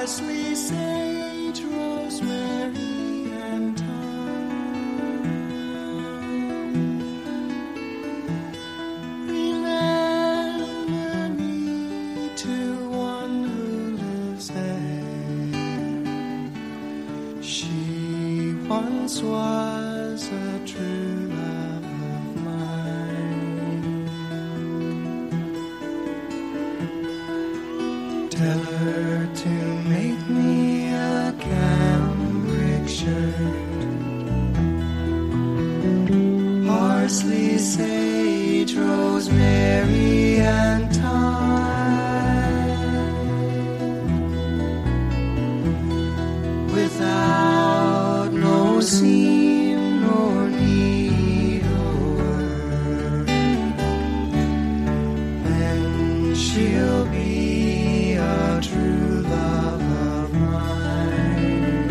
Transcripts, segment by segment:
parsley, sage, rosemary, and thyme. Remember me to one who lives there. She once was a true love of mine. Tell her to make me a cambric shirt, parsley, sage, rosemary, and thyme, without no seam nor needlework. Then she'll be a true love of mine.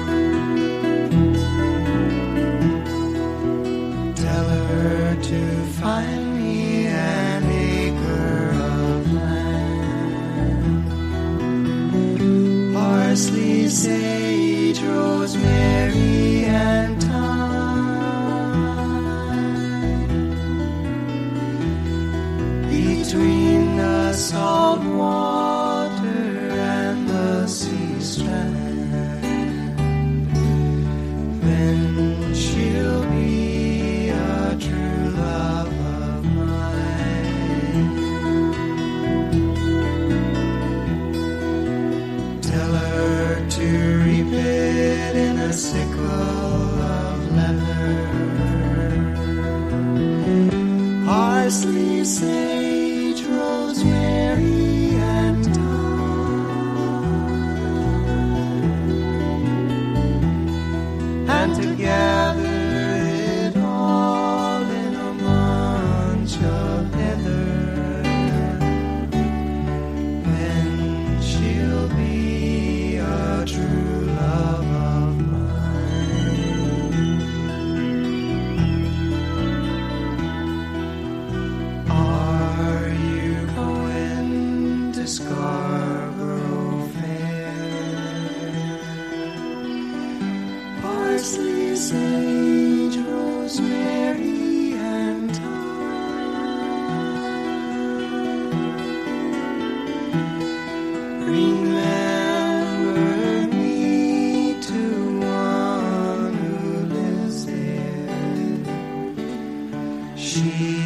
Tell her to find me an acre of land, parsley, sage, rosemary, and thyme, between the salt water and the sea strand. Then she'll be a true love of mine. Tell her to reap it in a sickle of leather, parsley, sage, rosemary, and thyme, and to gather it all in a bunch of heather. Then she'll be a true love of mine. Are you going to Scarborough Fair? Parsley, sage, rosemary, and thyme. Remember me to one who lives there. She